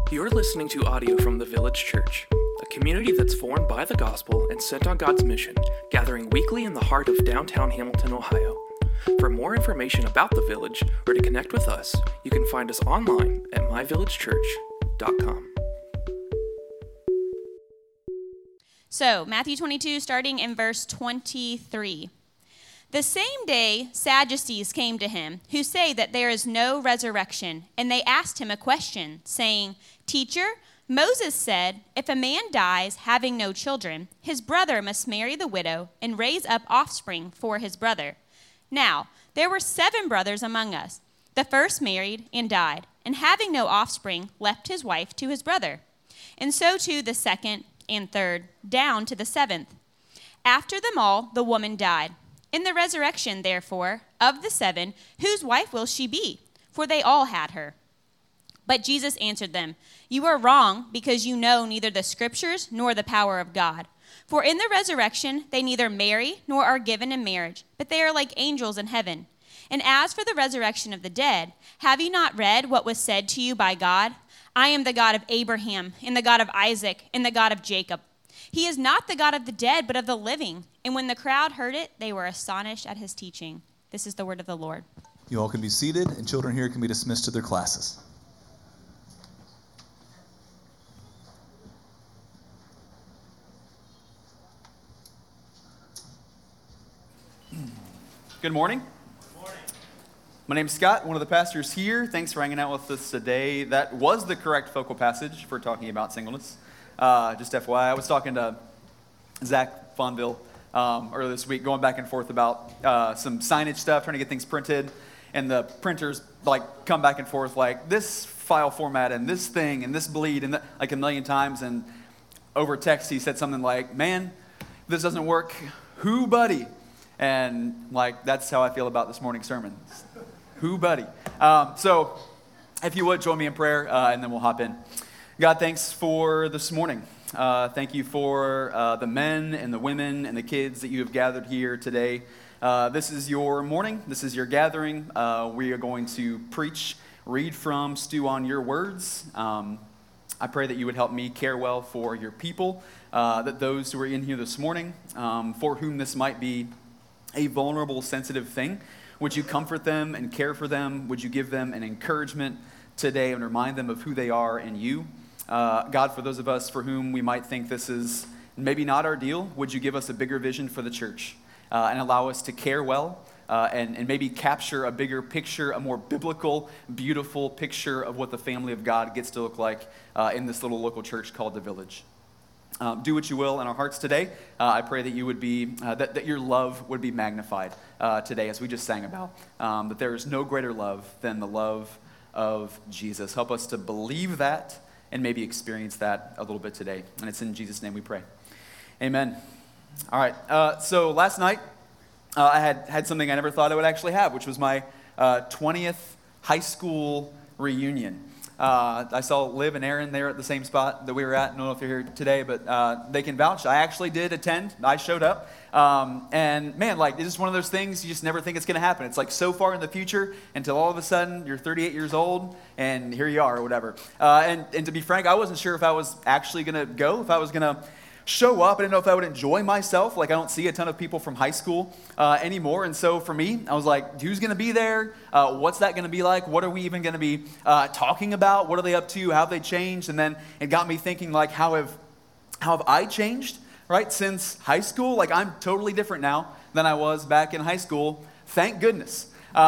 You're listening to audio from the Village Church, a community that's formed by the gospel and sent on God's mission, gathering weekly in the heart of downtown Hamilton, Ohio. For more information about the Village or to connect with us, you can find us online at myvillagechurch.com. So, Matthew 22, starting in verse 23. The same day, Sadducees came to him, who say that there is no resurrection, and they asked him a question, saying, Teacher, Moses said, if a man dies having no children, his brother must marry the widow and raise up offspring for his brother. Now, there were 7 brothers among us. The first married and died, and having no offspring, left his wife to his brother. And so too the second and third, down to the 7th. After them all, the woman died. In the resurrection, therefore, of the 7, whose wife will she be? For they all had her. But Jesus answered them, You are wrong, because you know neither the Scriptures nor the power of God. For in the resurrection they neither marry nor are given in marriage, but they are like angels in heaven. And as for the resurrection of the dead, have you not read what was said to you by God? I am the God of Abraham, and the God of Isaac, and the God of Jacob. He is not the God of the dead, but of the living. And when the crowd heard it, they were astonished at his teaching. This is the word of the Lord. You all can be seated, and children here can be dismissed to their classes. Good morning. Good morning. My name's Scott, one of the pastors here. Thanks for hanging out with us today. That was the correct focal passage for talking about singleness. Just FYI, I was talking to Zach Fonville earlier this week, going back and forth about some signage stuff, trying to get things printed, and the printers come back and forth like this file format and this thing and this bleed and like a million times. And over text, he said something like, "Man, this doesn't work. Who, buddy?" And that's how I feel about this morning's sermon. Who, buddy? So, if you would, join me in prayer, and then we'll hop in. God, thanks for this morning. Thank you for the men and the women and the kids that you have gathered here today. This is your morning. This is your gathering. We are going to preach, read from, stew on your words. I pray that you would help me care well for your people, that those who are in here this morning, for whom this might be a vulnerable, sensitive thing, would you comfort them and care for them? Would you give them an encouragement today and remind them of who they are in you? God, for those of us for whom we might think this is maybe not our deal, would you give us a bigger vision for the church and allow us to care well and maybe capture a bigger picture, a more biblical, beautiful picture of what the family of God gets to look like in this little local church called the Village. Do what you will in our hearts today. I pray that you would be that your love would be magnified today, as we just sang about. That there is no greater love than the love of Jesus. Help us to believe that and maybe experience that a little bit today. And it's in Jesus' name we pray. Amen. All right. So last night I had something I never thought I would actually have, which was my 20th high school reunion. I saw Liv and Aaron there at the same spot that we were at. I don't know if you're here today, but they can vouch. I actually did attend. I showed up. And man, it's just one of those things you just never think it's going to happen. It's so far in the future until all of a sudden you're 38 years old and here you are or whatever. And to be frank, I wasn't sure if I was actually going to go, if I was going to show up. I didn't know if I would enjoy myself. I don't see a ton of people from high school anymore. And so for me, I was like, who's going to be there? What's that going to be like? What are we even going to be talking about? What are they up to? How have they changed? And then it got me thinking, how have I changed, right? Since high school? I'm totally different now than I was back in high school. Thank goodness.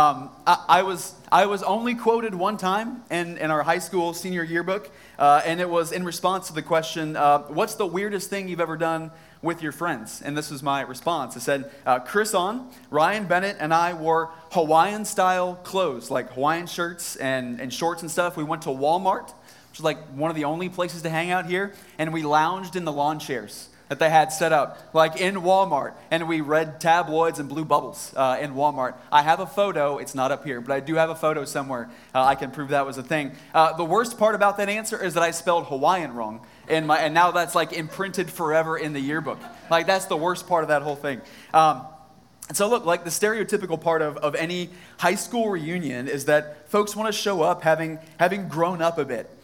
I was only quoted one time in our high school senior yearbook, and it was in response to the question, what's the weirdest thing you've ever done with your friends? And this was my response. It said, Chris On, Ryan Bennett, and I wore Hawaiian-style clothes, like Hawaiian shirts and shorts and stuff. We went to Walmart, which is one of the only places to hang out here, and we lounged in the lawn chairs that they had set up, in Walmart, and we read tabloids and blew bubbles in Walmart. I have a photo. It's not up here, but I do have a photo somewhere. I can prove that was a thing. The worst part about that answer is that I spelled Hawaiian wrong, and now that's imprinted forever in the yearbook. That's the worst part of that whole thing. And so look, the stereotypical part of any high school reunion is that folks want to show up having grown up a bit.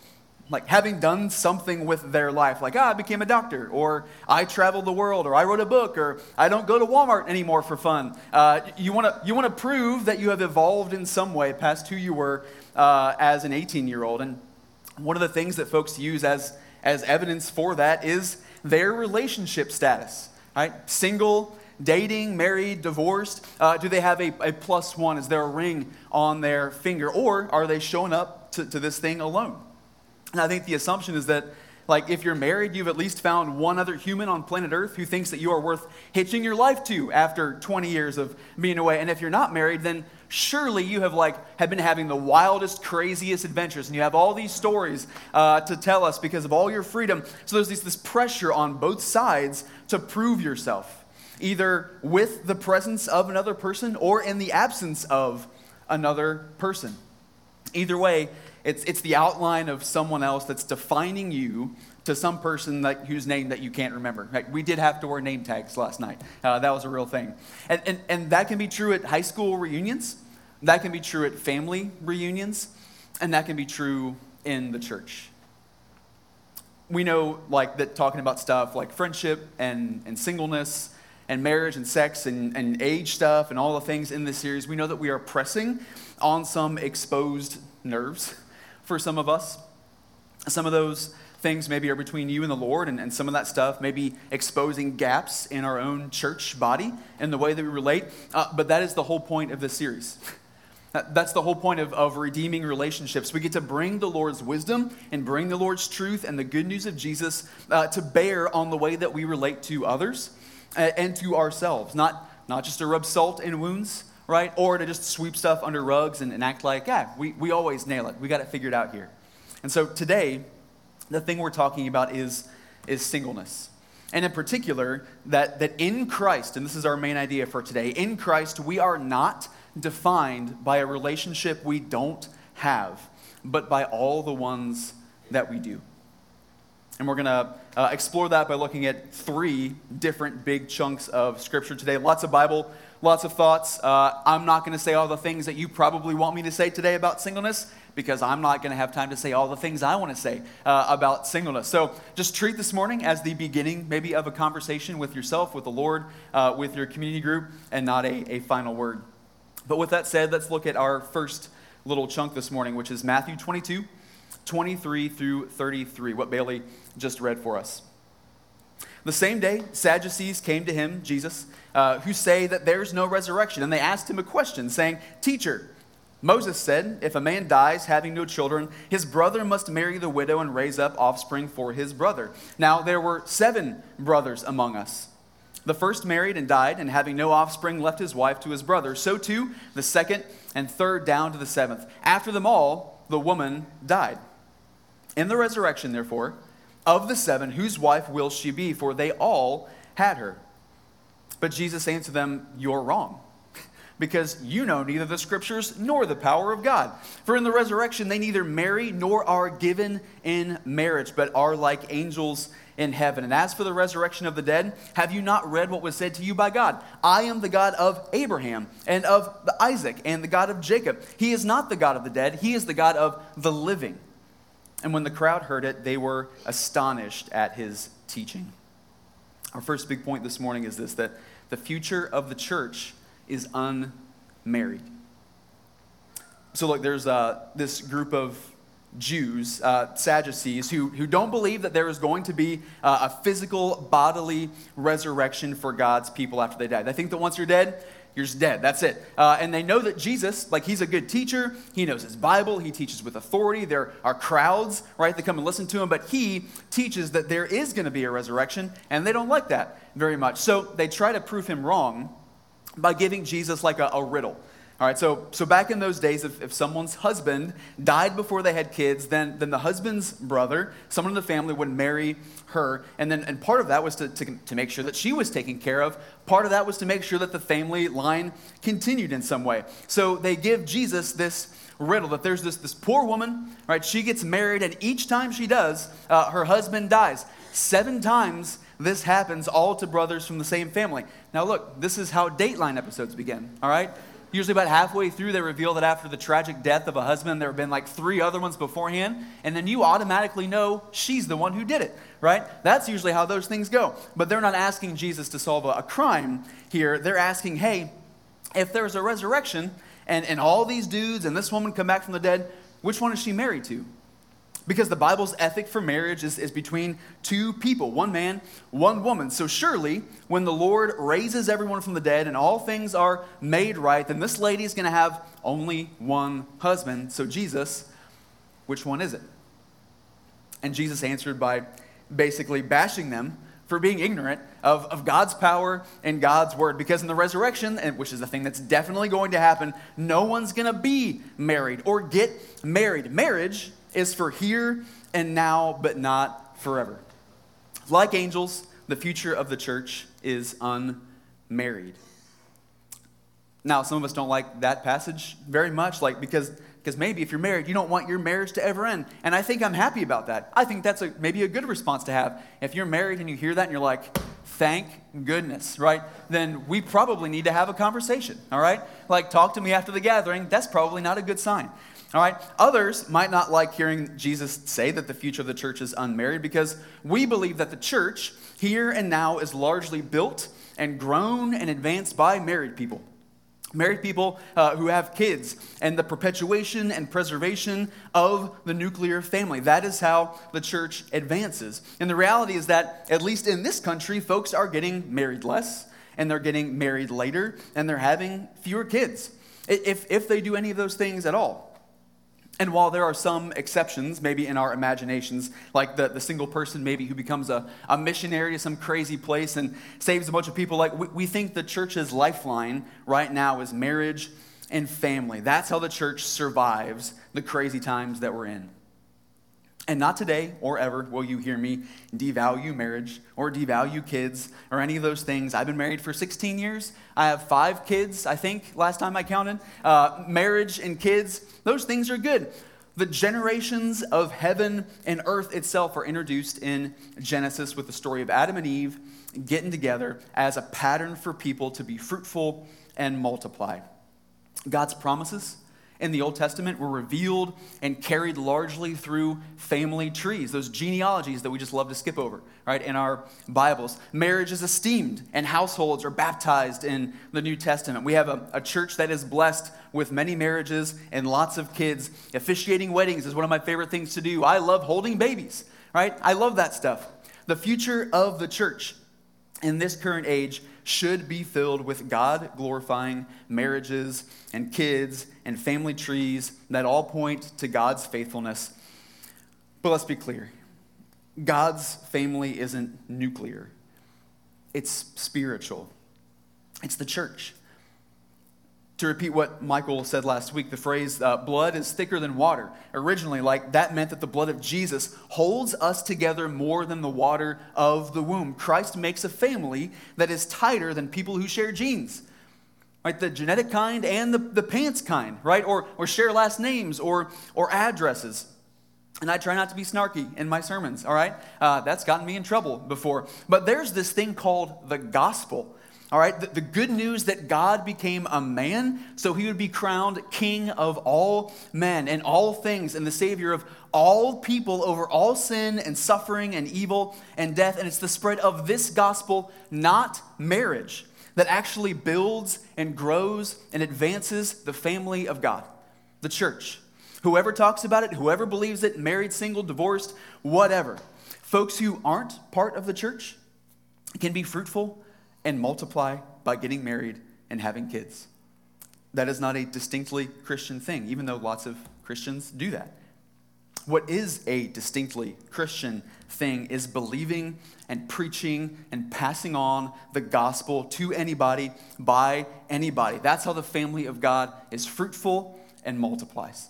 having done something with their life, like, I became a doctor, or I traveled the world, or I wrote a book, or I don't go to Walmart anymore for fun. You want to prove that you have evolved in some way past who you were as an 18-year-old. And one of the things that folks use as evidence for that is their relationship status, right? Single, dating, married, divorced. Do they have a +1? Is there a ring on their finger? Or are they showing up to this thing alone? And I think the assumption is that, if you're married, you've at least found one other human on planet Earth who thinks that you are worth hitching your life to after 20 years of being away. And if you're not married, then surely you have been having the wildest, craziest adventures, and you have all these stories to tell us because of all your freedom. So there's this pressure on both sides to prove yourself, either with the presence of another person or in the absence of another person. Either way, it's the outline of someone else that's defining you to some person whose name that you can't remember. Right? We did have to wear name tags last night. That was a real thing. And that can be true at high school reunions. That can be true at family reunions. And that can be true in the church. We know that talking about stuff like friendship and singleness and marriage and sex and age stuff and all the things in this series, we know that we are pressing on some exposed nerves for some of us. Some of those things maybe are between you and the Lord, and some of that stuff may be exposing gaps in our own church body and the way that we relate. But that is the whole point of this series. That's the whole point of redeeming relationships. We get to bring the Lord's wisdom and bring the Lord's truth and the good news of Jesus to bear on the way that we relate to others and to ourselves. Not just to rub salt in wounds, right? Or to just sweep stuff under rugs and act like, we always nail it. We got it figured out here. And so today, the thing we're talking about is singleness. And in particular, that in Christ, and this is our main idea for today, in Christ, we are not defined by a relationship we don't have, but by all the ones that we do. And we're going to explore that by looking at 3 different big chunks of Scripture today. Lots of Bible, lots of thoughts. I'm not going to say all the things that you probably want me to say today about singleness, because I'm not going to have time to say all the things I want to say about singleness. So just treat this morning as the beginning maybe of a conversation with yourself, with the Lord, with your community group, and not a final word. But with that said, let's look at our first little chunk this morning, which is Matthew 22, 23 through 33, what Bailey just read for us. The same day, Sadducees came to him, Jesus, who say that there's no resurrection. And they asked him a question, saying, "Teacher, Moses said, if a man dies having no children, his brother must marry the widow and raise up offspring for his brother. Now there were 7 brothers among us. The first married and died, and having no offspring left his wife to his brother. So too the second and third down to the 7th. After them all, the woman died. In the resurrection, therefore, of the 7, whose wife will she be? For they all had her." But Jesus answered them, "You're wrong, because you know neither the Scriptures nor the power of God. For in the resurrection they neither marry nor are given in marriage, but are like angels in heaven. And as for the resurrection of the dead, have you not read what was said to you by God? I am the God of Abraham and of Isaac and the God of Jacob. He is not the God of the dead, he is the God of the living." And when the crowd heard it, they were astonished at his teaching. Our first big point this morning is this, that the future of the church is unmarried. So look, there's this group of Jews, Sadducees, who don't believe that there is going to be a physical bodily resurrection for God's people after they die. They think that once you're dead, you're just dead. That's it. And they know that Jesus, he's a good teacher. He knows his Bible. He teaches with authority. There are crowds, right, that come and listen to him. But he teaches that there is going to be a resurrection, and they don't like that very much. So they try to prove him wrong by giving Jesus a riddle. All right, so back in those days, if someone's husband died before they had kids, then the husband's brother, someone in the family, would marry her. And part of that was to make sure that she was taken care of. Part of that was to make sure that the family line continued in some way. So they give Jesus this riddle, that there's this poor woman, right? She gets married, and each time she does, her husband dies. 7 times this happens, all to brothers from the same family. Now look, this is how Dateline episodes begin, all right? Usually about halfway through, they reveal that after the tragic death of a husband, there have been like 3 other ones beforehand, and then you automatically know she's the one who did it, right? That's usually how those things go. But they're not asking Jesus to solve a crime here. They're asking, hey, if there's a resurrection and all these dudes and this woman come back from the dead, which one is she married to? Because the Bible's ethic for marriage is between 2 people, 1 man, 1 woman. So surely, when the Lord raises everyone from the dead and all things are made right, then this lady is going to have only 1 husband. So Jesus, which one is it? And Jesus answered by basically bashing them for being ignorant of God's power and God's word. Because in the resurrection, which is a thing that's definitely going to happen, no one's going to be married or get married. Marriage is for here and now, but not forever. Like angels, the future of the church is unmarried. Now, some of us don't like that passage very much, because maybe if you're married, you don't want your marriage to ever end. And I think I'm happy about that. I think that's maybe a good response to have. If you're married and you hear that and you're like, thank goodness, right? Then we probably need to have a conversation, all right? Like, talk to me after the gathering. That's probably not a good sign. All right, others might not like hearing Jesus say that the future of the church is unmarried because we believe that the church here and now is largely built and grown and advanced by married people. Married people who have kids and the perpetuation and preservation of the nuclear family. That is how the church advances. And the reality is that, at least in this country, folks are getting married less and they're getting married later and they're having fewer kids, if they do any of those things at all. And while there are some exceptions, maybe in our imaginations, like the single person maybe who becomes a missionary to some crazy place and saves a bunch of people, like we think the church's lifeline right now is marriage and family. That's how the church survives the crazy times that we're in. And not today or ever will you hear me devalue marriage or devalue kids or any of those things. I've been married for 16 years. I have 5 kids, I think, last time I counted. Marriage and kids, those things are good. The generations of heaven and earth itself are introduced in Genesis with the story of Adam and Eve getting together as a pattern for people to be fruitful and multiply. God's promises in the Old Testament were revealed and carried largely through family trees, those genealogies that we just love to skip over, right, in our Bibles. Marriage is esteemed, and households are baptized in the New Testament. We have a church that is blessed with many marriages and lots of kids. Officiating weddings is one of my favorite things to do. I love holding babies, right? I love that stuff. The future of the church in this current age should be filled with God-glorifying marriages and kids and family trees that all point to God's faithfulness. But let's be clear. God's family isn't nuclear. It's spiritual. It's the church. To repeat what Michael said last week, the phrase, blood is thicker than water. Originally, that meant that the blood of Jesus holds us together more than the water of the womb. Christ makes a family that is tighter than people who share genes, right? The genetic kind and the pants kind, right? Or share last names or addresses. And I try not to be snarky in my sermons, all right? That's gotten me in trouble before. But there's this thing called the gospel. All right, the good news that God became a man so he would be crowned king of all men and all things and the savior of all people over all sin and suffering and evil and death. And it's the spread of this gospel, not marriage, that actually builds and grows and advances the family of God, the church. Whoever talks about it, whoever believes it, married, single, divorced, whatever. Folks who aren't part of the church can be fruitful and multiply by getting married and having kids. That is not a distinctly Christian thing, even though lots of Christians do that. What is a distinctly Christian thing is believing and preaching and passing on the gospel to anybody by anybody. That's how the family of God is fruitful and multiplies.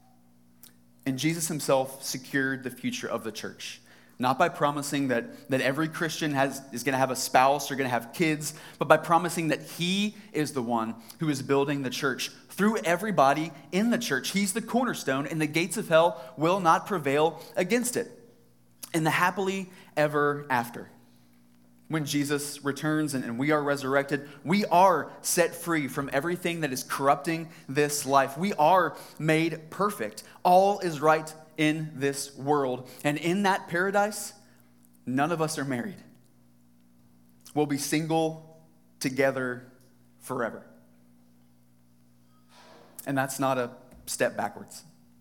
And Jesus himself secured the future of the church. Not by promising that every Christian is going to have a spouse or going to have kids, but by promising that he is the one who is building the church through everybody in the church. He's the cornerstone, and the gates of hell will not prevail against it. In the happily ever after, When Jesus returns and we are resurrected, we are set free from everything that is corrupting this life. We are made perfect. All is right in this world. And in that paradise, none of us are married. We'll be single together forever. And that's not a step backwards.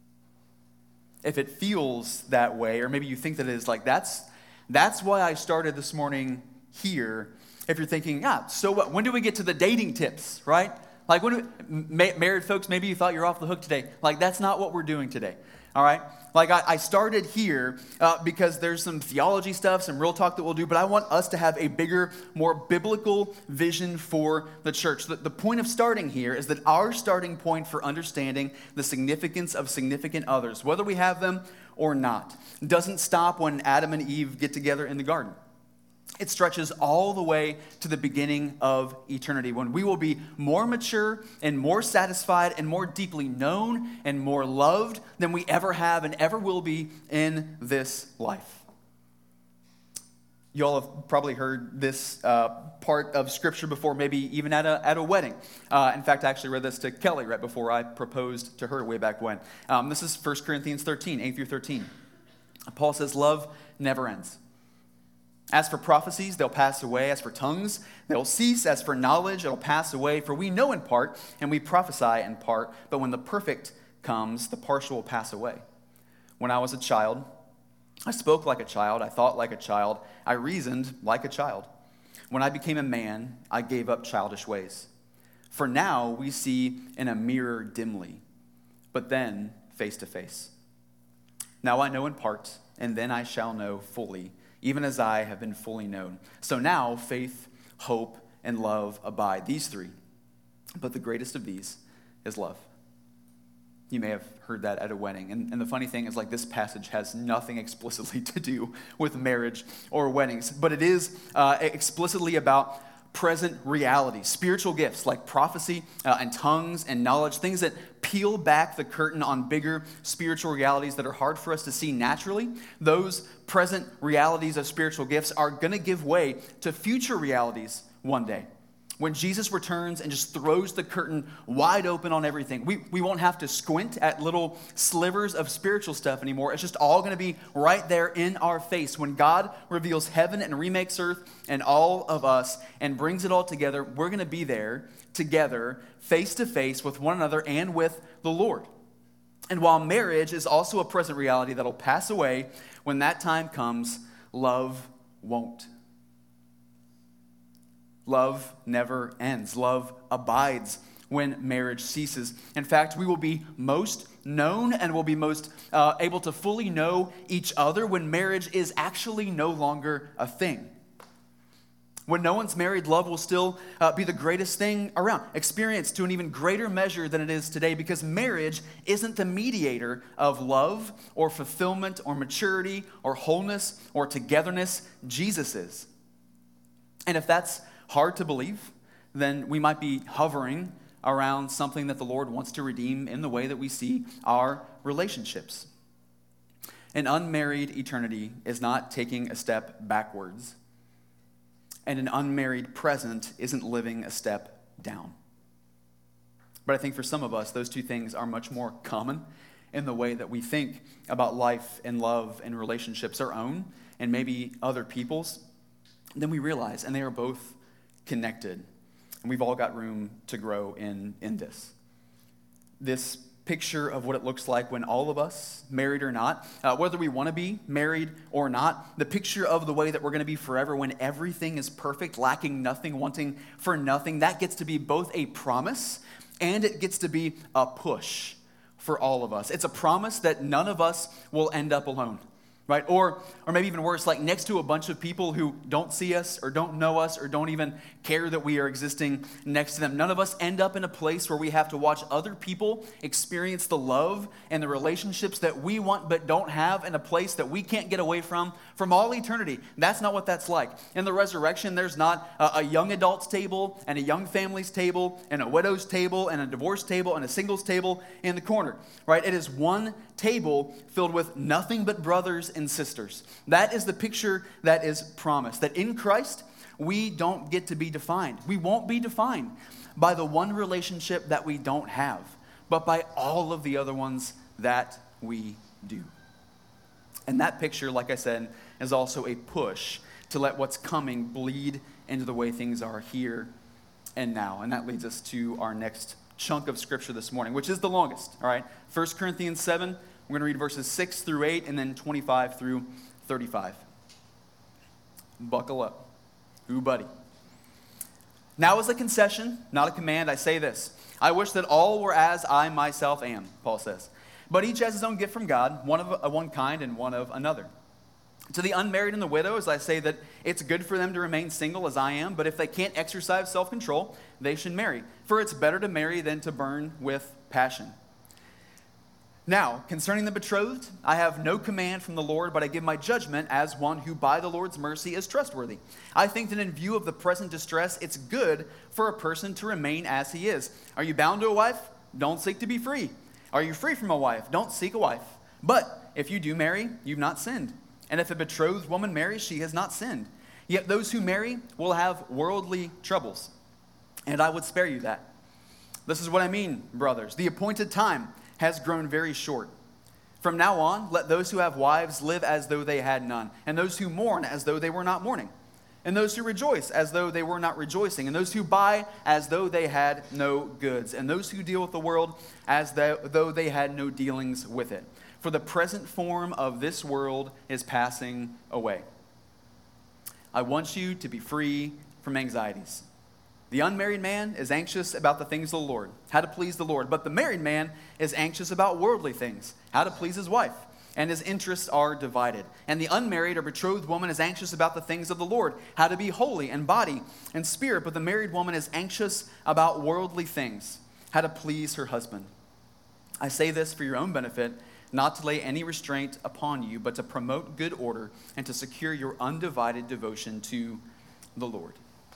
If it feels that way, or maybe you think that it is, like that's why I started this morning here. If you're thinking, so what? When do we get to the dating tips, right? Like married folks, maybe you thought you're off the hook today. Like that's not what we're doing today, all right? Like I started here because there's some theology stuff, some real talk that we'll do, but I want us to have a bigger, more biblical vision for the church. The point of starting here is that our starting point for understanding the significance of significant others, whether we have them or not, doesn't stop when Adam and Eve get together in the garden. It stretches all the way to the beginning of eternity, when we will be more mature and more satisfied and more deeply known and more loved than we ever have and ever will be in this life. You all have probably heard this part of Scripture before, maybe even at a wedding. In fact, I actually read this to Kelly right before I proposed to her way back when. This is 1 Corinthians 13, 8 through 13. Paul says, love never ends. As for prophecies, they'll pass away. As for tongues, they'll cease. As for knowledge, it'll pass away. For we know in part, and we prophesy in part. But when the perfect comes, the partial will pass away. When I was a child, I spoke like a child. I thought like a child. I reasoned like a child. When I became a man, I gave up childish ways. For now, we see in a mirror dimly, but then face to face. Now I know in part, and then I shall know fully, even as I have been fully known. So now faith, hope, and love abide, these three. But the greatest of these is love. You may have heard that at a wedding. And the funny thing is, like, this passage has nothing explicitly to do with marriage or weddings, but it is explicitly about present reality, spiritual gifts like prophecy and tongues and knowledge, things that peel back the curtain on bigger spiritual realities that are hard for us to see naturally. Those present realities of spiritual gifts are going to give way to future realities one day. When Jesus returns and just throws the curtain wide open on everything, we won't have to squint at little slivers of spiritual stuff anymore. It's just all going to be right there in our face. When God reveals heaven and remakes earth and all of us and brings it all together, we're going to be there together, face to face with one another and with the Lord. And while marriage is also a present reality that'll pass away, when that time comes, love won't. Love never ends. Love abides when marriage ceases. In fact, we will be most known and will be most able to fully know each other when marriage is actually no longer a thing. When no one's married, love will still be the greatest thing around, experienced to an even greater measure than it is today, because marriage isn't the mediator of love or fulfillment or maturity or wholeness or togetherness. Jesus is. And if that's hard to believe, then we might be hovering around something that the Lord wants to redeem in the way that we see our relationships. An unmarried eternity is not taking a step backwards, and an unmarried present isn't living a step down. But I think for some of us, those two things are much more common in the way that we think about life and love and relationships, our own and maybe other people's, than we realize, and they are both connected. And we've all got room to grow in this. This picture of what it looks like when all of us, married or not, whether we want to be married or not, the picture of the way that we're going to be forever when everything is perfect, lacking nothing, wanting for nothing, that gets to be both a promise and it gets to be a push for all of us. It's a promise that none of us will end up alone. Right? Or maybe even worse, like next to a bunch of people who don't see us or don't know us or don't even care that we are existing next to them. None of us end up in a place where we have to watch other people experience the love and the relationships that we want but don't have in a place that we can't get away from all eternity. That's not what that's like. In the resurrection, there's not a young adults table and a young families table and a widow's table and a divorce table and a singles table in the corner. Right? It is one table filled with nothing but brothers and sisters. That is the picture that is promised. That in Christ, We don't get to be defined. We won't be defined by the one relationship that we don't have, but by all of the other ones that we do. And that picture, like I said, is also a push to let what's coming bleed into the way things are here and now. And that leads us to our next chunk of scripture this morning, which is the longest, all right? 1 Corinthians 7, we're going to read verses 6 through 8 and then 25 through 35. Buckle up. Ooh, buddy. Now as a concession, not a command, I say this. I wish that all were as I myself am, Paul says. But each has his own gift from God, one of one kind and one of another. To the unmarried and the widows, I say that it's good for them to remain single as I am, but if they can't exercise self-control, they should marry. For it's better to marry than to burn with passion. Now, concerning the betrothed, I have no command from the Lord, but I give my judgment as one who by the Lord's mercy is trustworthy. I think that in view of the present distress, it's good for a person to remain as he is. Are you bound to a wife? Don't seek to be free. Are you free from a wife? Don't seek a wife. But if you do marry, you've not sinned. And if a betrothed woman marries, she has not sinned. Yet those who marry will have worldly troubles. And I would spare you that. This is what I mean, brothers. The appointed time has grown very short. From now on, let those who have wives live as though they had none, and those who mourn as though they were not mourning, and those who rejoice as though they were not rejoicing, and those who buy as though they had no goods, and those who deal with the world as though they had no dealings with it. For the present form of this world is passing away. I want you to be free from anxieties. The unmarried man is anxious about the things of the Lord, how to please the Lord. But the married man is anxious about worldly things, how to please his wife. And his interests are divided. And the unmarried or betrothed woman is anxious about the things of the Lord, how to be holy in body and spirit. But the married woman is anxious about worldly things, how to please her husband. I say this for your own benefit, not to lay any restraint upon you, but to promote good order and to secure your undivided devotion to the Lord.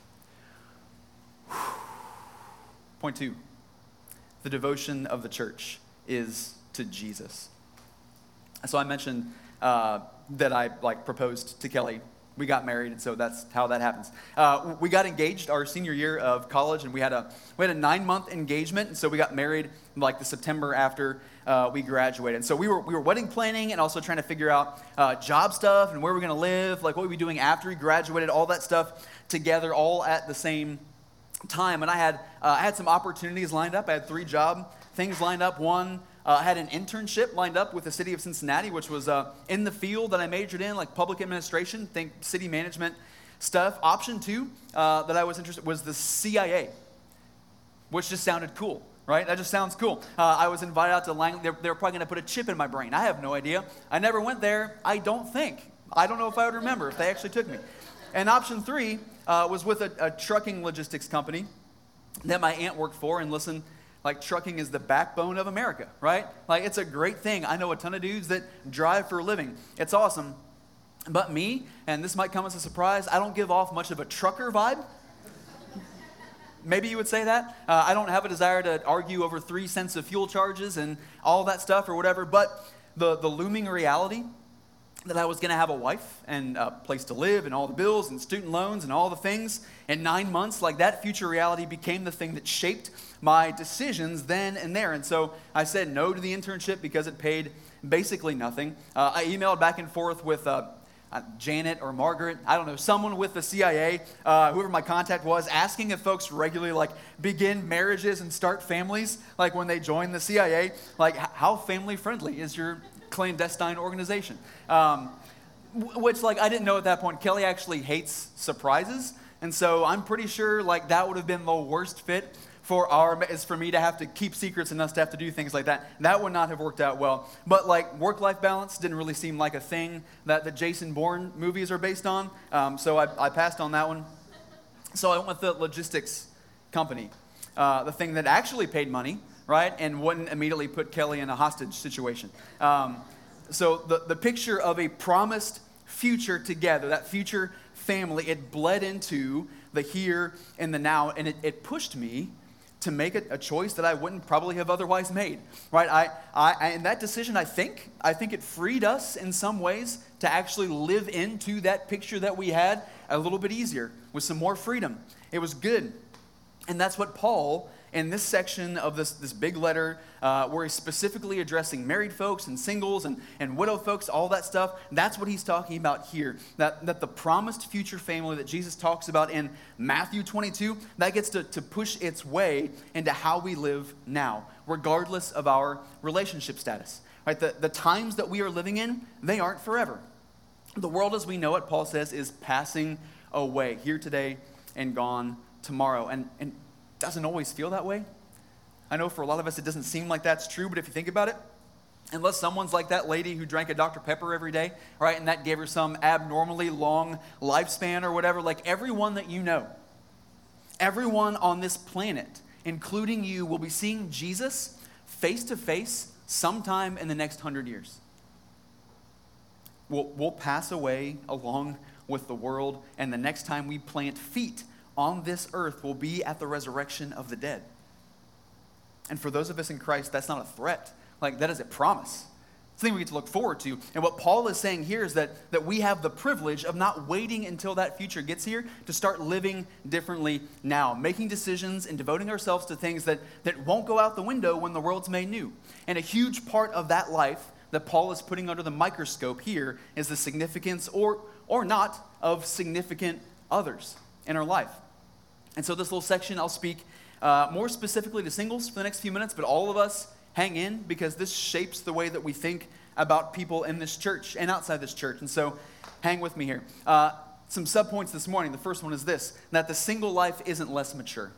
Point 2, the devotion of the church is to Jesus. So I mentioned that I proposed to Kelly. We got married, and so that's how that happens. We got engaged our senior year of college, and we had a 9-month engagement, and so we got married the September after we graduated. And so we were wedding planning and also trying to figure out job stuff and where we're going to live, what we'd be doing after we graduated, all that stuff together, all at the same time. And I had some opportunities lined up. I had 3 job things lined up. One, I had an internship lined up with the city of Cincinnati, which was in the field that I majored in, like public administration, think city management stuff. Option 2 that I was interested was the CIA, which just sounded cool, right? That just sounds cool. I was invited out to Langley. They were probably going to put a chip in my brain. I have no idea. I never went there. I don't know if I would remember if they actually took me. And option 3 was with a trucking logistics company that my aunt worked for. And listen, trucking is the backbone of America, right? It's a great thing. I know a ton of dudes that drive for a living. It's awesome. But me, and this might come as a surprise, I don't give off much of a trucker vibe. Maybe you would say that. I don't have a desire to argue over 3 cents of fuel charges and all that stuff or whatever. But the looming reality that I was going to have a wife and a place to live and all the bills and student loans and all the things in 9 months, that future reality became the thing that shaped my decisions then and there. And so I said no to the internship because it paid basically nothing. I emailed back and forth with Janet or Margaret, I don't know, someone with the CIA, whoever my contact was, asking if folks regularly begin marriages and start families when they join the CIA. How family friendly is your clandestine organization? Which I didn't know at that point. Kelly actually hates surprises, and so I'm pretty sure that would have been the worst fit for me to have to keep secrets and us to have to do things like that. That would not have worked out well. But work-life balance didn't really seem like a thing that the Jason Bourne movies are based on. So I passed on that one. So I went with the logistics company, the thing that actually paid money, right, and wouldn't immediately put Kelly in a hostage situation. So the picture of a promised future together, that future family, it bled into the here and the now, and it pushed me to make a choice that I wouldn't probably have otherwise made, right? And that decision, I think it freed us in some ways to actually live into that picture that we had a little bit easier with some more freedom. It was good. And that's what Paul, in this section of this big letter, where he's specifically addressing married folks and singles and widow folks, all that stuff, that's what he's talking about here. That the promised future family that Jesus talks about in Matthew 22, that gets to push its way into how we live now, regardless of our relationship status. Right? The times that we are living in, they aren't forever. The world as we know it, Paul says, is passing away, here today and gone tomorrow. And doesn't always feel that way. I know for a lot of us it doesn't seem like that's true, but if you think about it, unless someone's like that lady who drank a Dr. Pepper every day, right, and that gave her some abnormally long lifespan or whatever, like everyone that you know, everyone on this planet, including you, will be seeing Jesus face to face sometime in the next 100 years. We'll pass away along with the world, and the next time we plant feet on this earth will be at the resurrection of the dead. And for those of us in Christ, that's not a threat. Like, that is a promise. It's something we get to look forward to. And what Paul is saying here is that we have the privilege of not waiting until that future gets here to start living differently now, making decisions and devoting ourselves to things that won't go out the window when the world's made new. And a huge part of that life that Paul is putting under the microscope here is the significance or not of significant others in our life. And so this little section, I'll speak more specifically to singles for the next few minutes, but all of us hang in because this shapes the way that we think about people in this church and outside this church. And so hang with me here. Some subpoints this morning. The first one is this, that the single life isn't less mature.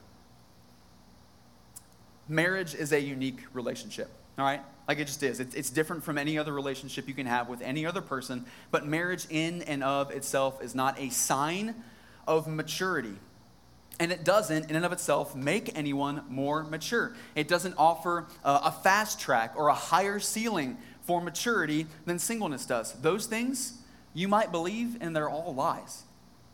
Marriage is a unique relationship, all right? Like it just is. It's different from any other relationship you can have with any other person, but marriage in and of itself is not a sign of maturity. And it doesn't, in and of itself, make anyone more mature. It doesn't offer a fast track or a higher ceiling for maturity than singleness does. Those things you might believe, and they're all lies.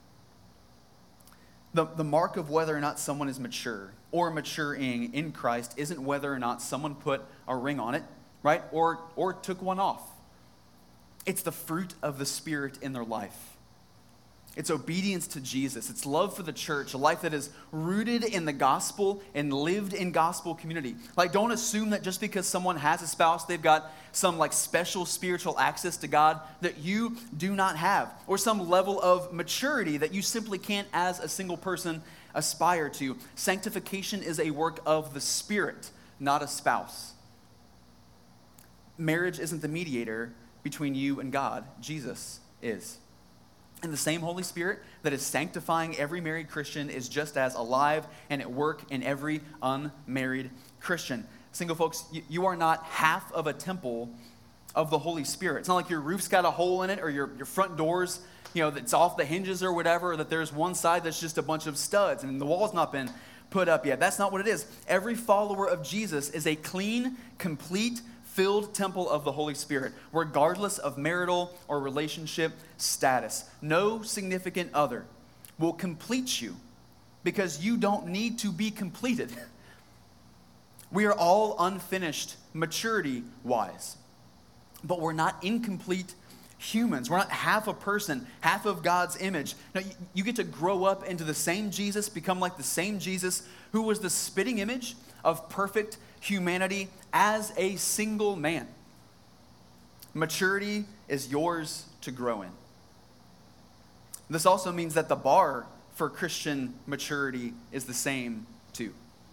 The mark of whether or not someone is mature or maturing in Christ isn't whether or not someone put a ring on it, right? Or took one off. It's the fruit of the Spirit in their life. It's obedience to Jesus. It's love for the church, a life that is rooted in the gospel and lived in gospel community. Like, don't assume that just because someone has a spouse, they've got some like special spiritual access to God that you do not have, or some level of maturity that you simply can't, as a single person, aspire to. Sanctification is a work of the Spirit, not a spouse. Marriage isn't the mediator between you and God. Jesus is. And the same Holy Spirit that is sanctifying every married Christian is just as alive and at work in every unmarried Christian. Single folks, you are not half of a temple of the Holy Spirit. It's not like your roof's got a hole in it or your front doors, that's off the hinges or whatever, or that there's one side that's just a bunch of studs and the wall's not been put up yet. That's not what it is. Every follower of Jesus is a clean, complete, filled temple of the Holy Spirit, regardless of marital or relationship status. No significant other will complete you because you don't need to be completed. We are all unfinished maturity-wise, but we're not incomplete humans. We're not half a person, half of God's image. No, you get to grow up into the same Jesus, become like the same Jesus who was the spitting image of perfect humanity as a single man. Maturity is yours to grow in. This also means that the bar for Christian maturity is the same too.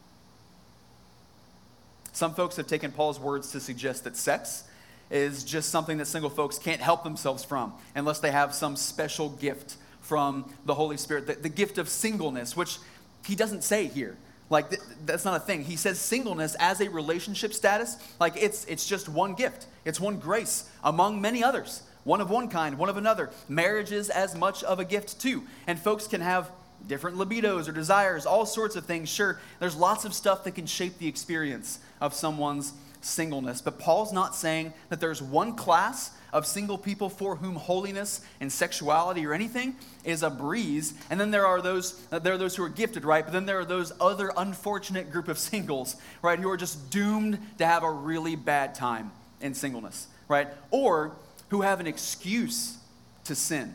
Some folks have taken Paul's words to suggest that sex is just something that single folks can't help themselves from unless they have some special gift from the Holy Spirit, the gift of singleness, which he doesn't say here. Like, that's not a thing. He says singleness as a relationship status, like it's just one gift. It's one grace among many others. One of one kind, one of another. Marriage is as much of a gift too. And folks can have different libidos or desires, all sorts of things. Sure, there's lots of stuff that can shape the experience of someone's singleness, but Paul's not saying that there's one class of single people for whom holiness and sexuality or anything is a breeze, and then there are those who are gifted, right? But then there are those other unfortunate group of singles, right, who are just doomed to have a really bad time in singleness, right? Or who have an excuse to sin.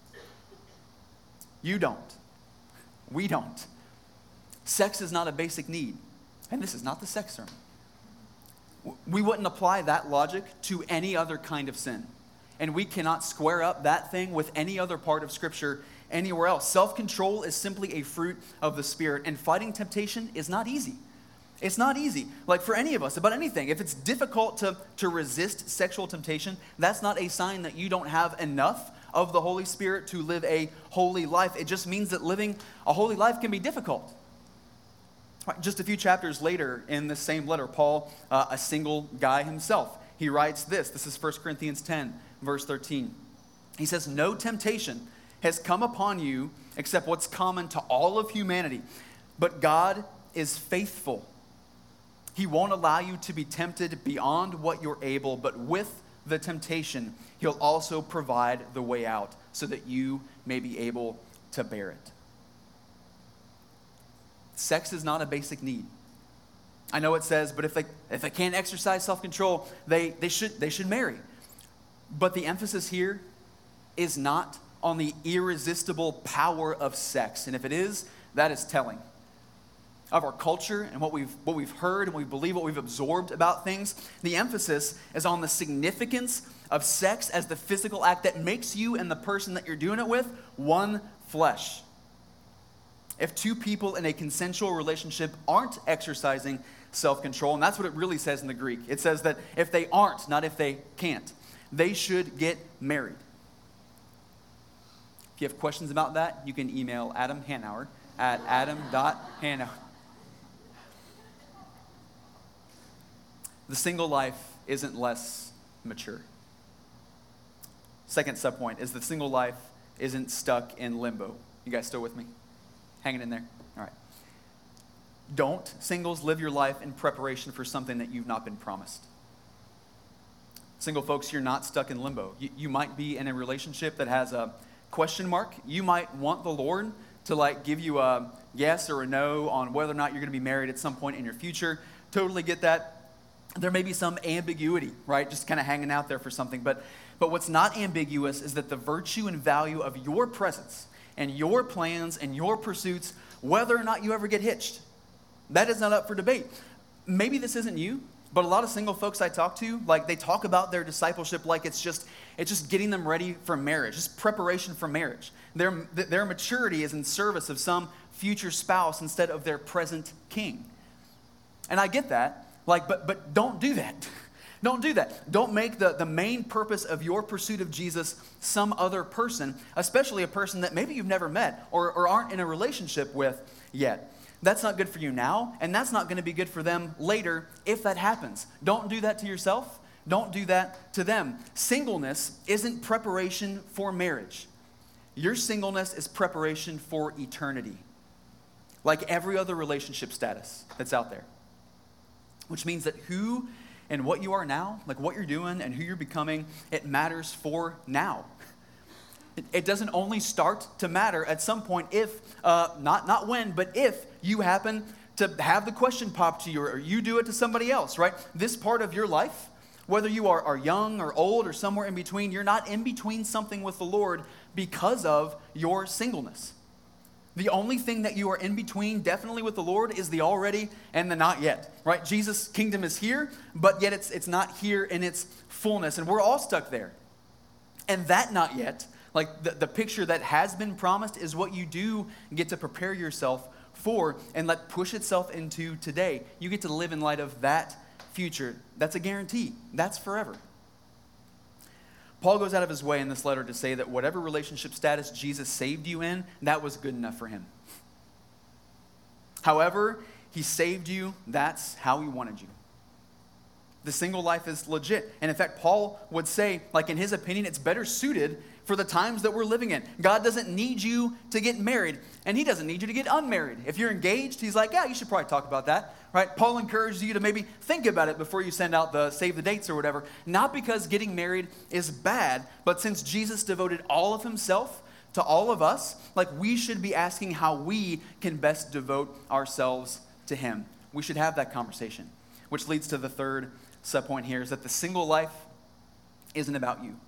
You don't. We don't. Sex is not a basic need, and this is not the sex sermon. We wouldn't apply that logic to any other kind of sin. And we cannot square up that thing with any other part of Scripture anywhere else. Self-control is simply a fruit of the Spirit, and fighting temptation is not easy. It's not easy, like for any of us, about anything. If it's difficult to resist sexual temptation, that's not a sign that you don't have enough of the Holy Spirit to live a holy life. It just means that living a holy life can be difficult. Just a few chapters later in this same letter, Paul, a single guy himself, he writes this. This is 1 Corinthians 10, verse 13. He says, "No temptation has come upon you except what's common to all of humanity. But God is faithful. He won't allow you to be tempted beyond what you're able, but with the temptation, He'll also provide the way out so that you may be able to bear it." Sex is not a basic need. I know it says, but if they can't exercise self-control, they should marry. But the emphasis here is not on the irresistible power of sex. And if it is, that is telling of our culture and what we've heard and we believe, what we've absorbed about things. The emphasis is on the significance of sex as the physical act that makes you and the person that you're doing it with one flesh. If two people in a consensual relationship aren't exercising self-control, and that's what it really says in the Greek. It says that if they aren't, not if they can't, they should get married. If you have questions about that, you can email Adam Hanauer at adam.hanauer. The single life isn't less mature. Second subpoint is the single life isn't stuck in limbo. You guys still with me? Hanging in there? All right. Don't, singles, live your life in preparation for something that you've not been promised. Single folks, you're not stuck in limbo. You might be in a relationship that has a question mark. You might want the Lord to give you a yes or a no on whether or not you're going to be married at some point in your future. Totally get that. There may be some ambiguity, right? Just kind of hanging out there for something. But what's not ambiguous is that the virtue and value of your presence and your plans and your pursuits, whether or not you ever get hitched, that is not up for debate. Maybe this isn't you, but a lot of single folks I talk to, they talk about their discipleship like it's just getting them ready for marriage, just preparation for marriage. Their maturity is in service of some future spouse instead of their present king. And I get that, but don't do that. Don't do that. Don't make the main purpose of your pursuit of Jesus some other person, especially a person that maybe you've never met or aren't in a relationship with yet. That's not good for you now, and that's not going to be good for them later if that happens. Don't do that to yourself. Don't do that to them. Singleness isn't preparation for marriage. Your singleness is preparation for eternity, like every other relationship status that's out there, which means that who and what you are now, what you're doing and who you're becoming, it matters for now. It doesn't only start to matter at some point if, not when, but if you happen to have the question pop to you or you do it to somebody else, right? This part of your life, whether you are young or old or somewhere in between, you're not in between something with the Lord because of your singleness. The only thing that you are in between, definitely with the Lord, is the already and the not yet, right? Jesus' kingdom is here, but yet it's not here in its fullness, and we're all stuck there. And that not yet, the picture that has been promised, is what you do get to prepare yourself for and let push itself into today. You get to live in light of that future. That's a guarantee. That's forever. Paul goes out of his way in this letter to say that whatever relationship status Jesus saved you in, that was good enough for him. However he saved you, that's how he wanted you. The single life is legit. And in fact, Paul would say, like in his opinion, it's better suited for the times that we're living in. God doesn't need you to get married, and he doesn't need you to get unmarried. If you're engaged, he's like, yeah, you should probably talk about that, right? Paul encourages you to maybe think about it before you send out the save the dates or whatever. Not because getting married is bad, but since Jesus devoted all of himself to all of us, like we should be asking how we can best devote ourselves to him. We should have that conversation, which leads to the third subpoint here, is that the single life isn't about you.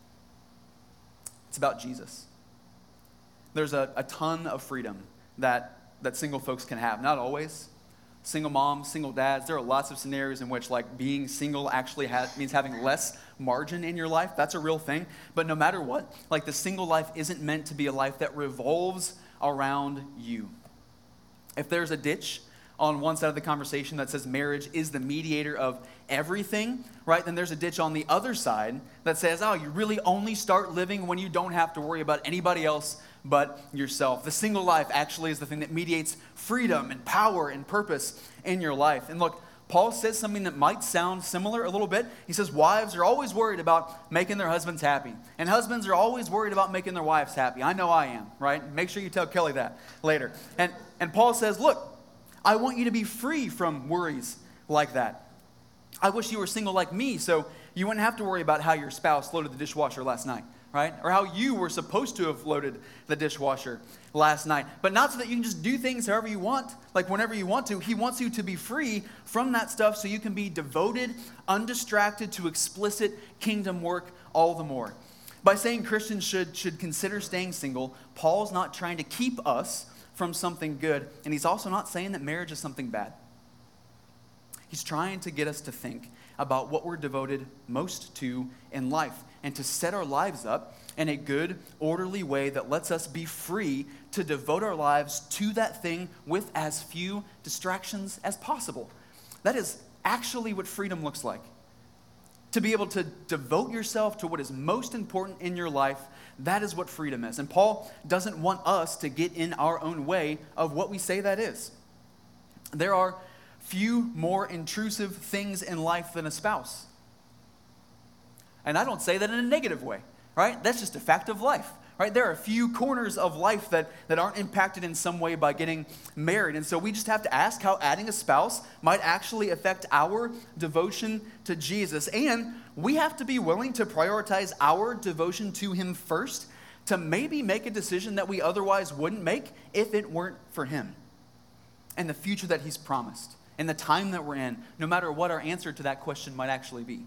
It's about Jesus. There's a ton of freedom that single folks can have. Not always. Single moms, single dads, there are lots of scenarios in which like being single actually means having less margin in your life. That's a real thing. But no matter what, like the single life isn't meant to be a life that revolves around you. If there's a ditch on one side of the conversation that says marriage is the mediator of everything, right? Then there's a ditch on the other side that says, oh, you really only start living when you don't have to worry about anybody else but yourself. The single life actually is the thing that mediates freedom and power and purpose in your life. And look, Paul says something that might sound similar a little bit. He says wives are always worried about making their husbands happy. And husbands are always worried about making their wives happy. I know I am, right? Make sure you tell Kelly that later. And Paul says, look, I want you to be free from worries like that. I wish you were single like me so you wouldn't have to worry about how your spouse loaded the dishwasher last night, right? Or how you were supposed to have loaded the dishwasher last night. But not so that you can just do things however you want, like whenever you want to. He wants you to be free from that stuff so you can be devoted, undistracted to explicit kingdom work all the more. By saying Christians should consider staying single, Paul's not trying to keep us from something good, and he's also not saying that marriage is something bad. He's trying to get us to think about what we're devoted most to in life and to set our lives up in a good, orderly way that lets us be free to devote our lives to that thing with as few distractions as possible. That is actually what freedom looks like. To be able to devote yourself to what is most important in your life, that is what freedom is. And Paul doesn't want us to get in our own way of what we say that is. There are few more intrusive things in life than a spouse. And I don't say that in a negative way, right? That's just a fact of life, right? There are a few corners of life that aren't impacted in some way by getting married. And so we just have to ask how adding a spouse might actually affect our devotion to Jesus. And we have to be willing to prioritize our devotion to him first to maybe make a decision that we otherwise wouldn't make if it weren't for him and the future that he's promised and the time that we're in, no matter what our answer to that question might actually be.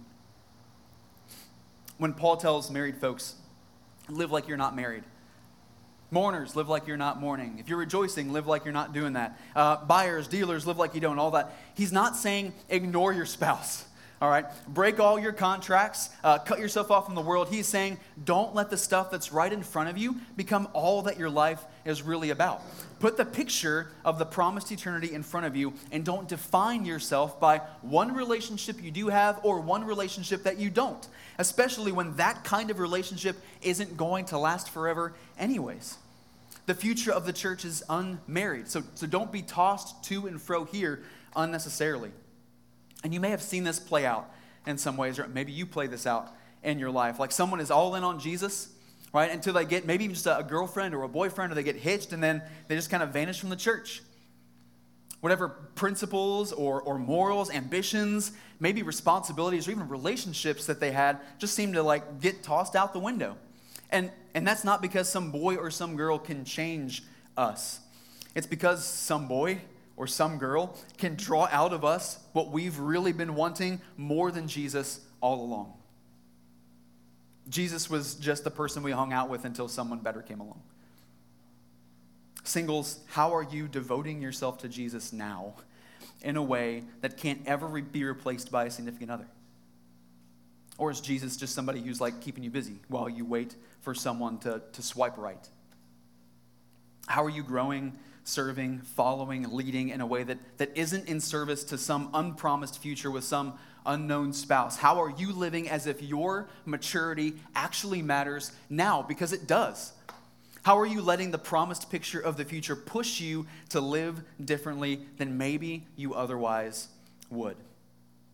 When Paul tells married folks, live like you're not married. Mourners, live like you're not mourning. If you're rejoicing, live like you're not doing that. Buyers, dealers, live like you don't, all that. He's not saying ignore your spouse, all right? Break all your contracts, cut yourself off from the world. He's saying don't let the stuff that's right in front of you become all that your life is really about. Put the picture of the promised eternity in front of you and don't define yourself by one relationship you do have or one relationship that you don't, especially when that kind of relationship isn't going to last forever anyways. The future of the church is unmarried, so don't be tossed to and fro here unnecessarily. And you may have seen this play out in some ways, or maybe you play this out in your life. Like someone is all in on Jesus, right? Until they get maybe even just a girlfriend or a boyfriend, or they get hitched and then they just kind of vanish from the church. Whatever principles or morals, ambitions, maybe responsibilities, or even relationships that they had just seem to like get tossed out the window. And that's not because some boy or some girl can change us. It's because some boy or some girl can draw out of us what we've really been wanting more than Jesus all along. Jesus was just the person we hung out with until someone better came along. Singles, how are you devoting yourself to Jesus now in a way that can't ever be replaced by a significant other? Or is Jesus just somebody who's like keeping you busy while you wait for someone to swipe right? How are you growing, serving, following, leading in a way that isn't in service to some unpromised future with some unknown spouse? How are you living as if your maturity actually matters now? Because it does. How are you letting the promised picture of the future push you to live differently than maybe you otherwise would?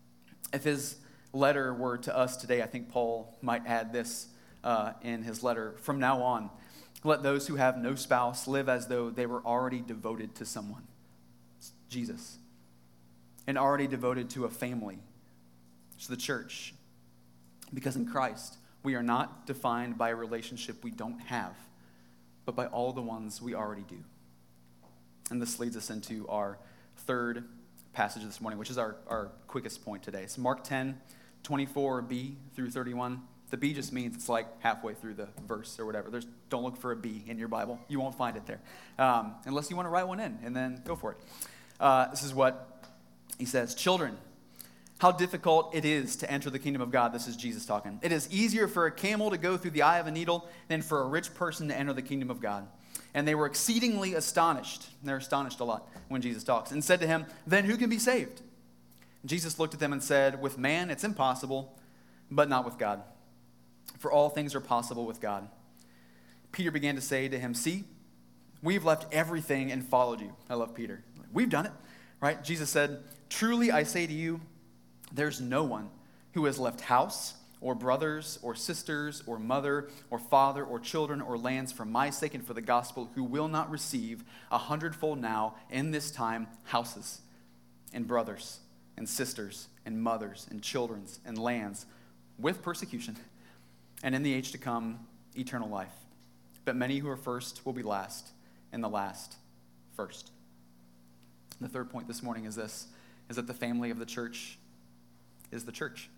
If his letter were to us today, I think Paul might add this in his letter. From now on, let those who have no spouse live as though they were already devoted to someone, Jesus, and already devoted to a family, to the church. Because in Christ, we are not defined by a relationship we don't have, but by all the ones we already do. And this leads us into our third passage this morning, which is our quickest point today. It's Mark 10, 24b through 31. The B just means it's like halfway through the verse or whatever. Don't look for a B in your Bible. You won't find it there. Unless you want to write one in, and then go for it. This is what he says. Children, how difficult it is to enter the kingdom of God. This is Jesus talking. It is easier for a camel to go through the eye of a needle than for a rich person to enter the kingdom of God. And they were exceedingly astonished. They're astonished a lot when Jesus talks. And said to him, then who can be saved? Jesus looked at them and said, with man it's impossible, but not with God. For all things are possible with God. Peter began to say to him, see, we've left everything and followed you. I love Peter. We've done it, right? Jesus said, truly I say to you, there's no one who has left house or brothers or sisters or mother or father or children or lands for my sake and for the gospel who will not receive 100-fold now in this time houses and brothers and sisters and mothers and children and lands with persecution, and in the age to come eternal life. But many who are first will be last, and the last first. The third point this morning is this, is that the family of the church is the church.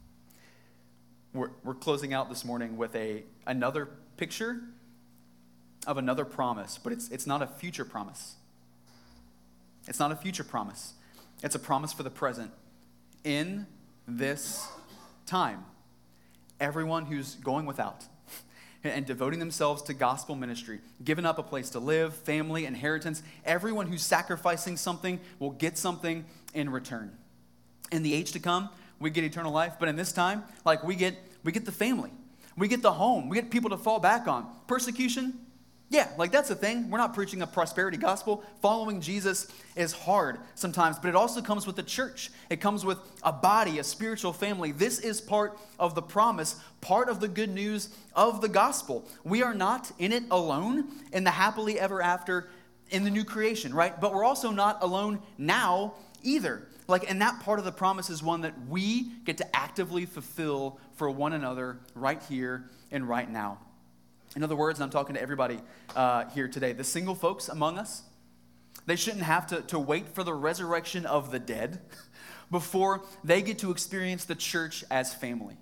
We're closing out this morning with another picture of another promise, but it's not a future promise. It's not a future promise. It's a promise for the present. In this time, everyone who's going without and devoting themselves to gospel ministry, giving up a place to live, family, inheritance, everyone who's sacrificing something will get something in return. In the age to come, we get eternal life, but in this time, like we get the family. We get the home. We get people to fall back on. Persecution, yeah, like that's a thing. We're not preaching a prosperity gospel. Following Jesus is hard sometimes, but it also comes with the church. It comes with a body, a spiritual family. This is part of the promise, part of the good news of the gospel. We are not in it alone in the happily ever after in the new creation, right? But we're also not alone now either. And that part of the promise is one that we get to actively fulfill for one another right here and right now. In other words, and I'm talking to everybody here today, the single folks among us, they shouldn't have to wait for the resurrection of the dead before they get to experience the church as family.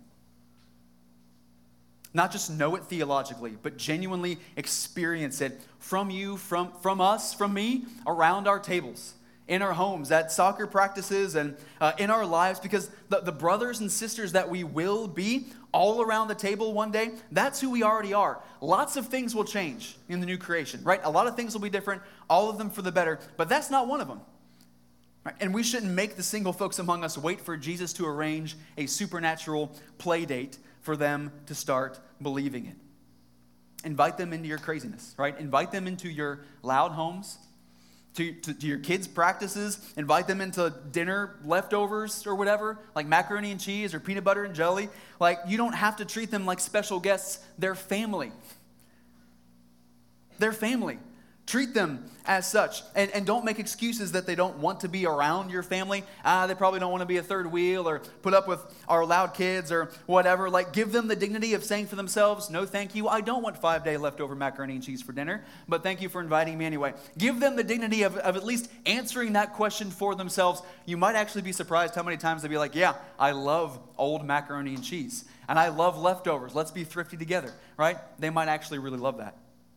Not just know it theologically, but genuinely experience it from you, from us, from me, around our tables, in our homes, at soccer practices, and in our lives, because the brothers and sisters that we will be all around the table one day, that's who we already are. Lots of things will change in the new creation, right? A lot of things will be different, all of them for the better, but that's not one of them. Right? And we shouldn't make the single folks among us wait for Jesus to arrange a supernatural play date for them to start believing it. Invite them into your craziness, right? Invite them into your loud homes, to your kids' practices. Invite them into dinner leftovers or whatever, like macaroni and cheese or peanut butter and jelly. You don't have to treat them like special guests. They're family. They're family. Treat them as such. And don't make excuses that they don't want to be around your family. They probably don't want to be a third wheel or put up with our loud kids or whatever. Give them the dignity of saying for themselves, no thank you, I don't want 5-day leftover macaroni and cheese for dinner, but thank you for inviting me anyway. Give them the dignity of at least answering that question for themselves. You might actually be surprised how many times they'll be like, yeah, I love old macaroni and cheese. And I love leftovers. Let's be thrifty together, right? They might actually really love that.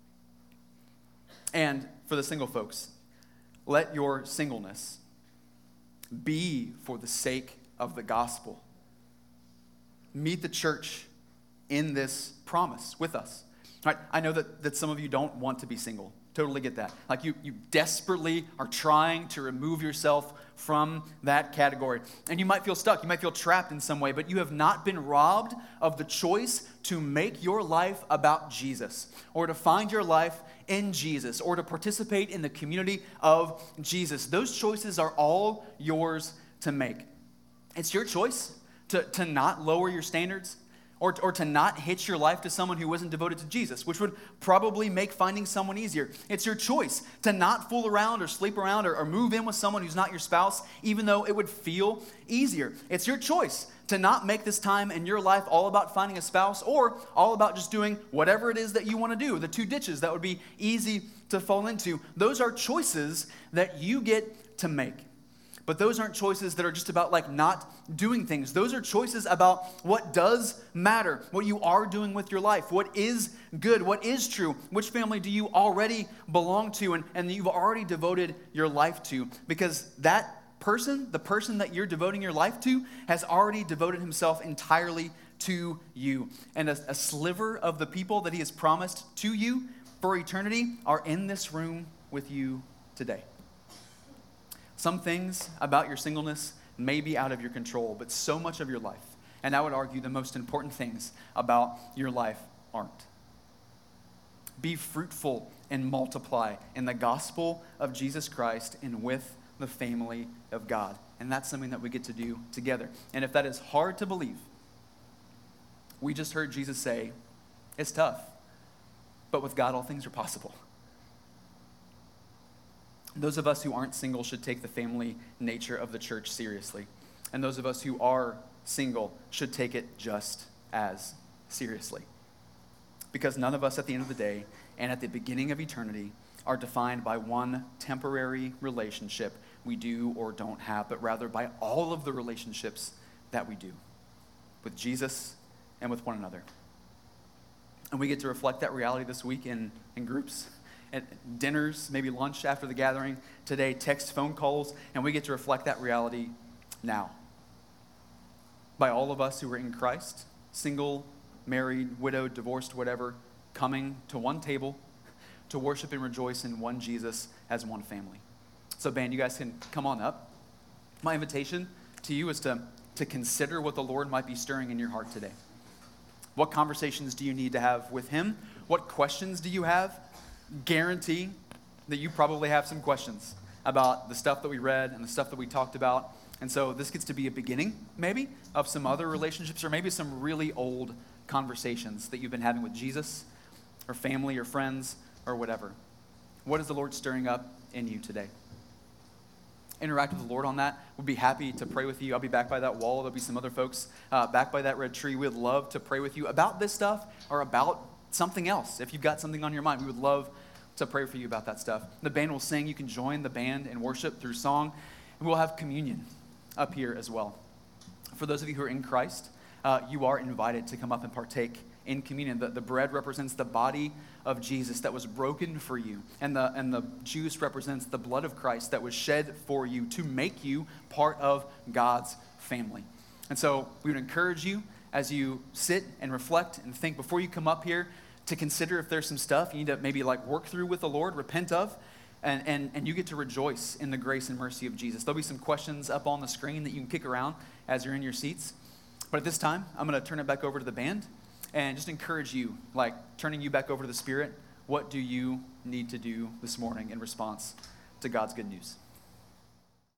And for the single folks, let your singleness be for the sake of the gospel. Meet the church in this promise with us. Right? I know that some of you don't want to be single. Totally get that. You desperately are trying to remove yourself from that category. And you might feel stuck. You might feel trapped in some way, but you have not been robbed of the choice to make your life about Jesus, or to find your life in Jesus, or to participate in the community of Jesus. Those choices are all yours to make. It's your choice to not lower your standards or to not hitch your life to someone who isn't devoted to Jesus, which would probably make finding someone easier. It's your choice to not fool around or sleep around or move in with someone who's not your spouse, even though it would feel easier. It's your choice to not make this time in your life all about finding a spouse or all about just doing whatever it is that you want to do, the two ditches that would be easy to fall into. Those are choices that you get to make. But those aren't choices that are just about like not doing things. Those are choices about what does matter, what you are doing with your life, what is good, what is true, which family do you already belong to and you've already devoted your life to. Because that person, the person that you're devoting your life to, has already devoted himself entirely to you. And a sliver of the people that he has promised to you for eternity are in this room with you today. Some things about your singleness may be out of your control, but so much of your life, and I would argue the most important things about your life aren't. Be fruitful and multiply in the gospel of Jesus Christ and with the family of God. And that's something that we get to do together. And if that is hard to believe, we just heard Jesus say, it's tough, but with God all things are possible. Those of us who aren't single should take the family nature of the church seriously. And those of us who are single should take it just as seriously. Because none of us at the end of the day and at the beginning of eternity are defined by one temporary relationship we do or don't have, but rather by all of the relationships that we do with Jesus and with one another. And we get to reflect that reality this week in groups. At dinners, maybe lunch after the gathering today, text, phone calls, and we get to reflect that reality now. By all of us who are in Christ, single, married, widowed, divorced, whatever, coming to one table to worship and rejoice in one Jesus as one family. So band, you guys can come on up. My invitation to you is to consider what the Lord might be stirring in your heart today. What conversations do you need to have with him? What questions do you have? Guarantee that you probably have some questions about the stuff that we read and the stuff that we talked about. And so this gets to be a beginning, maybe, of some other relationships or maybe some really old conversations that you've been having with Jesus or family or friends or whatever. What is the Lord stirring up in you today? Interact with the Lord on that. We'd be happy to pray with you. I'll be back by that wall. There'll be some other folks back by that red tree. We'd love to pray with you about this stuff or about something else. If you've got something on your mind, we would love to pray for you about that stuff. The band will sing. You can join the band in worship through song. And we'll have communion up here as well. For those of you who are in Christ, you are invited to come up and partake in communion. The bread represents the body of Jesus that was broken for you. And the juice represents the blood of Christ that was shed for you to make you part of God's family. And so we would encourage you as you sit and reflect and think before you come up here to consider if there's some stuff you need to maybe like work through with the Lord, repent of, and you get to rejoice in the grace and mercy of Jesus. There'll be some questions up on the screen that you can kick around as you're in your seats. But at this time, I'm going to turn it back over to the band and just encourage you, like turning you back over to the Spirit. What do you need to do this morning in response to God's good news?